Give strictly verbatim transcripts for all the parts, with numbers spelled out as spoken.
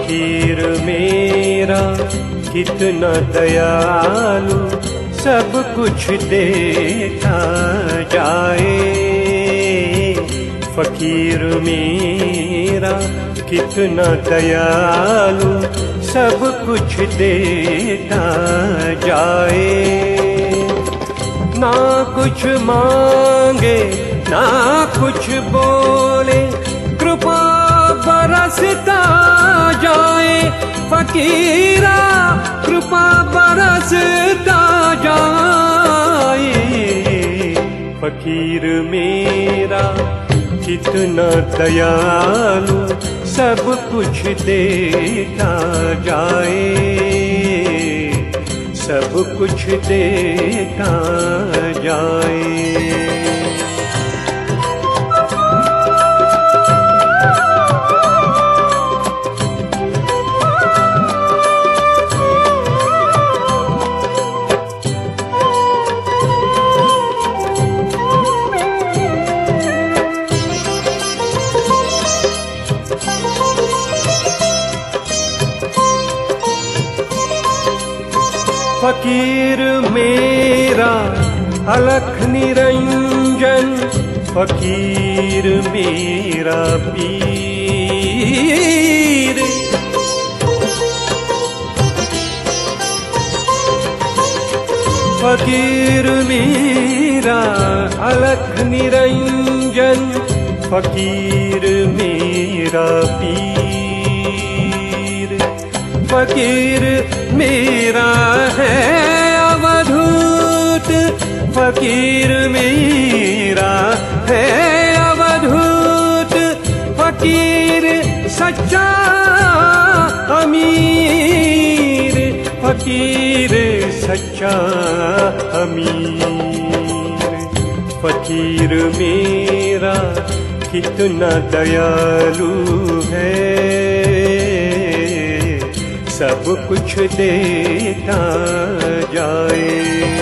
फकीर मेरा कितना दयालु, सब कुछ देता जाए। फकीर मेरा कितना दयालु, सब कुछ देता जाए। ना कुछ मांगे ना कुछ बोले, कृपा बरसता जाए। फकीरा कृपा बरसता जाए। फकीर मेरा कितना दयालु, सब कुछ देता जाए। सब कुछ देता जाए। फकीर मेरा अलख निरंजन, फकीर मेरा पीर। फकीर मेरा अलख निरंजन, फकीर मेरा पीर। फकीर मेरा है अवधूत, फकीर मेरा है अवधूत। फकीर सच्चा अमीर, फकीर सच्चा अमीर। फकीर मेरा कितना दयालु है, सब कुछ देता जाए।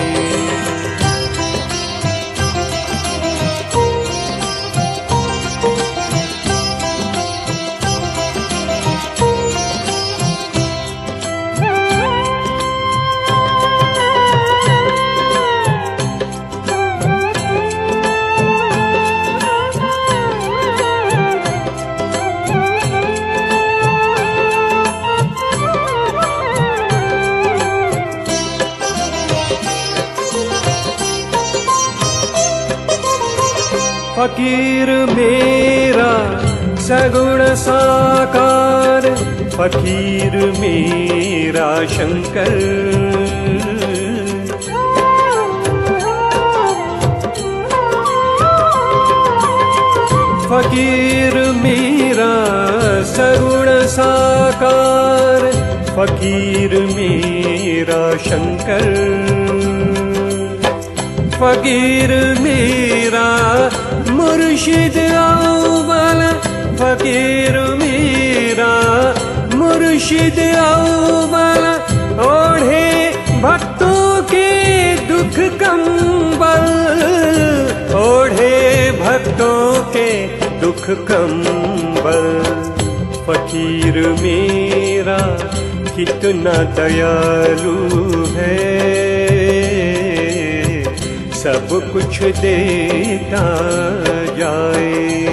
फकीर मेरा सगुण साकार, फकीर मेरा शंकर। फकीर मेरा सगुण साकार, फकीर मेरा शंकर। फकीर मेरा मुर्शिद अव्वल, फकीर मेरा मुर्शिद अव्वल। ओढ़े भक्तों के दुख कंबल, ओढ़े भक्तों के दुख कंबल। फकीर मेरा कितना दयालु है, सब कुछ देता जाए।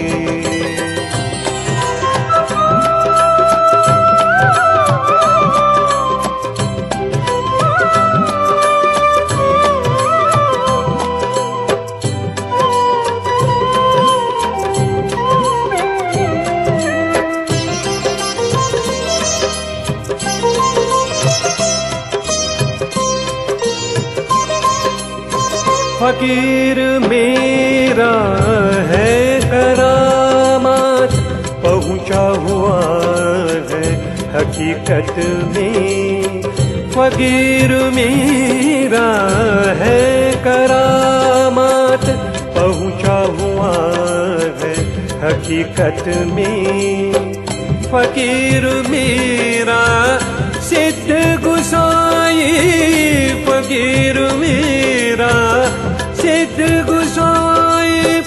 फकीर मेरा है करामात, पहुँचा हुआ है हकीकत में। फकीर मेरा है करामात, पहुँचा हुआ है हकीकत में। फकीर मेरा सिद्ध गुसाई, फकीर मेरा सिद्ध गुसाई।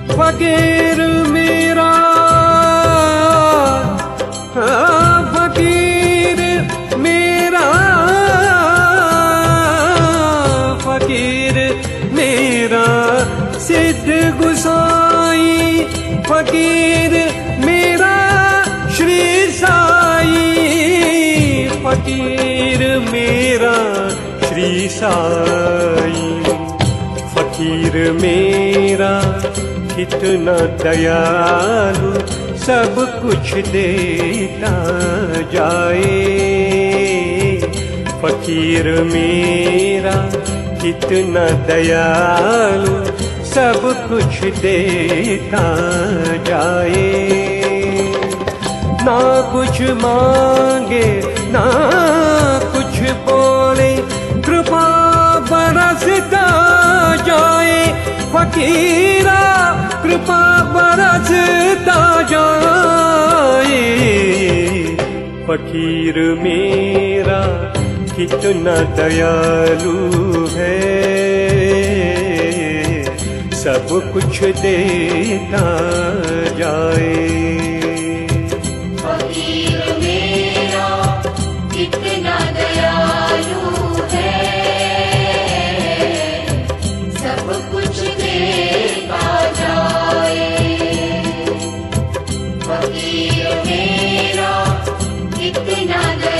फकीर मेरा फकीर फकीर मेरा श्री साई, फकीर मेरा श्री साई। फकीर मेरा कितना दयालु, सब कुछ देता जाए। फकीर मेरा कितना दयालु, सब कुछ देता जाए। ना कुछ मांगे ना कुछ बोले, कृपा बरसता जाए। फकीरा कृपा बरसता जाए। फकीर मेरा कितना दयालु है, सब कुछ देता जाए। फकीर मेरा कितना दयालु है, सब कुछ देता जाए। फकीर मेरा कितना